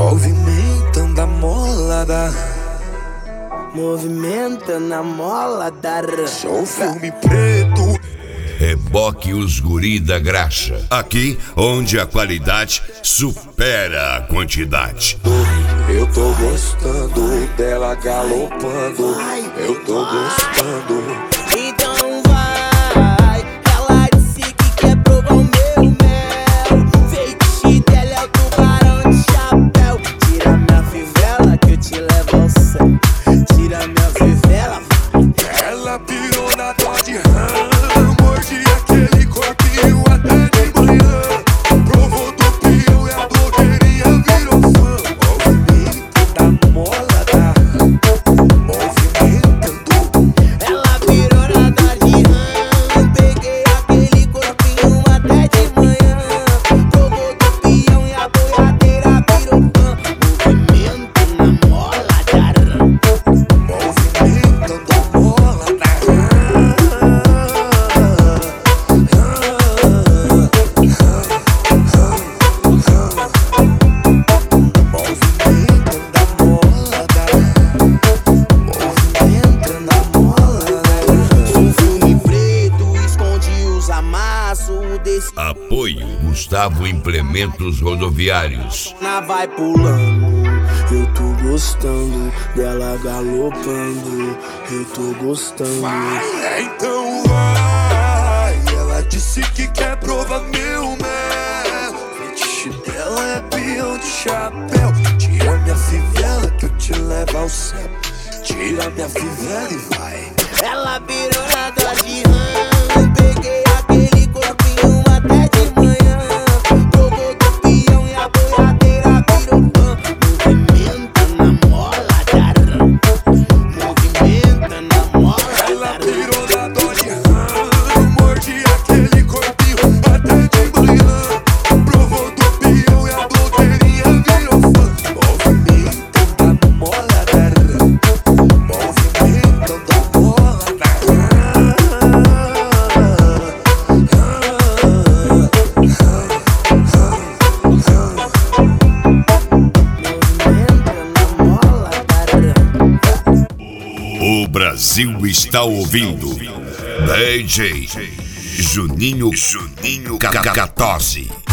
Movimentando a molada, movimentando a mola da sou filme preto. Reboque os guri da graxa. Aqui onde a qualidade supera a quantidade. Eu tô gostando dela galopando. Eu tô gostando. Então vai, ela disse que quer provar o meu mel. Feitiço dela é o tubarão de chapéu. Tira minha fivela que eu te levo ao céu. Tira minha fivela. Ela pirou na Dodge Ram, morde aquele corpinho até de manhã. Provou do peão e a blogueirinha virou fã. Movimento da molada, movimentando. Ela virou na Dodge Ram. Peguei aquele corpinho até de manhã. Provou do peão e a boiadeira virou fã. Movimento na mola da Ram. Movimentando a molada. Apoio Gustavo Implementos Rodoviários. Vai pulando, eu tô gostando dela galopando, eu tô gostando. Vai, então vai. Ela disse que quer provar meu mel. Fetiche dela é peão de chapéu. Tira minha fivela que eu te levo ao céu. Tira minha fivela e vai. Ela virou na Dodge Ram. Peguei aquele corpinho até de manhã. Provou do peão e a boiadeira virou fã. Movimenta na mola da Ram. Movimenta na mola Ela da Ram. virou na Dodge Ram, morde aquele corpinho até de manhã. Provou do peão e a blogueirinha virou fã. Movimentando a mola da Ram, movimentando a mola da Ram. O Brasil está ouvindo DJ Juninho Cacatose.